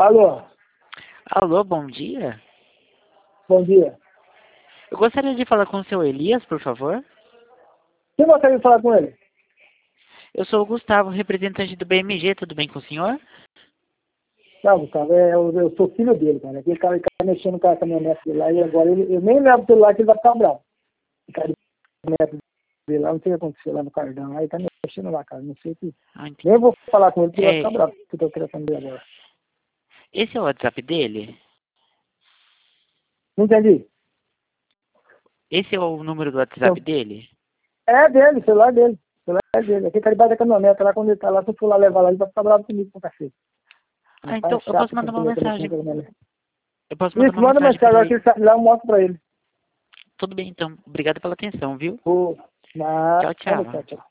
Alô, Alô, bom dia. bom dia. Eu gostaria de falar com o seu Elias, por favor. Quem gostaria de falar com ele? Eu sou o Gustavo, representante do BMG, tudo bem com o senhor? Não, Gustavo, eu sou filho dele, cara. Aquele cara que tá mexendo com a caminhonete dele lá e agora eu nem levo o celular que ele vai ficar bravo. O cara de caminhonete dele lá, não sei o que aconteceu lá no cardão. Aí tá mexendo lá, cara. Não sei o que. Ah, entendi. Nem vou falar com ele porque ele vai É, ficar bravo que eu tô querendo dele agora. esse é o WhatsApp dele? Não entendi? Esse é o número do Então, WhatsApp dele? é dele, o celular dele. O celular é dele. Aquele cara debaixo da caminhonete lá, quando ele tá lá, se eu for lá levar lá, ele vai ficar bravo comigo com o cachorro. Ah, Rapaz, é então eu chato posso essa mandar uma coisa que tá mexendo mensagem. com a caminhonete. Eu posso mandar Isso, uma manda mensagem mensagem, para agora que ele. ele sabe lá, eu mostro pra ele. Tudo bem, então. Obrigado pela atenção, viu? Ô, na... Tchau, Olha, tchau. tchau, tchau.